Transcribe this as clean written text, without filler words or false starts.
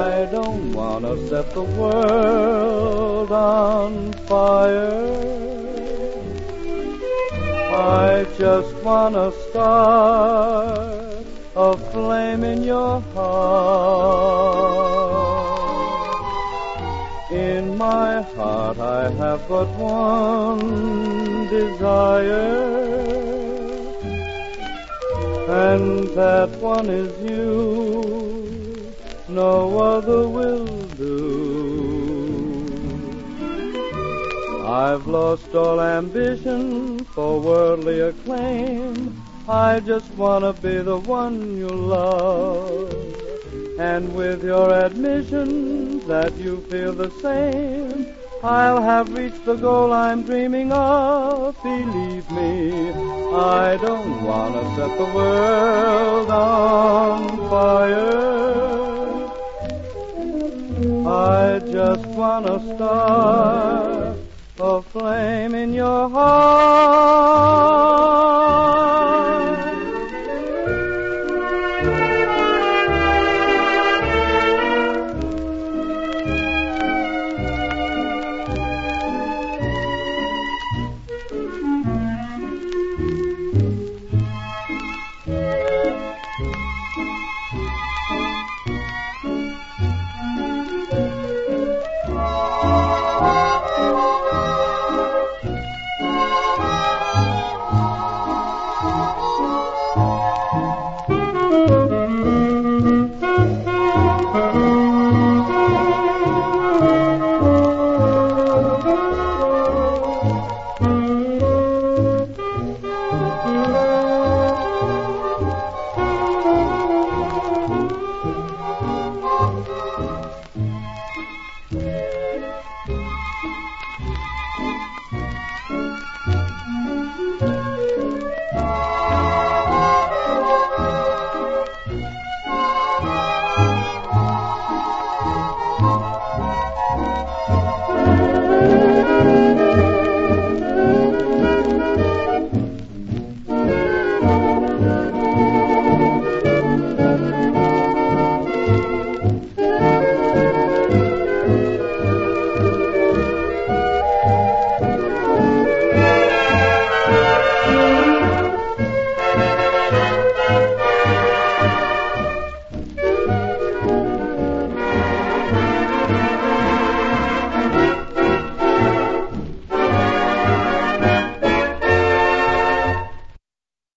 I don't wanna set the world on fire. I just wanna start a flame in your heart. In my heart I have but one desire, and that one is you, no other will do. I've lost all ambition for worldly acclaim. I just wanna be the one you love. And with your admission that you feel the same, I'll have reached the goal I'm dreaming of. Believe me, I don't wanna set the world on fire. I just wanna start a flame in your heart.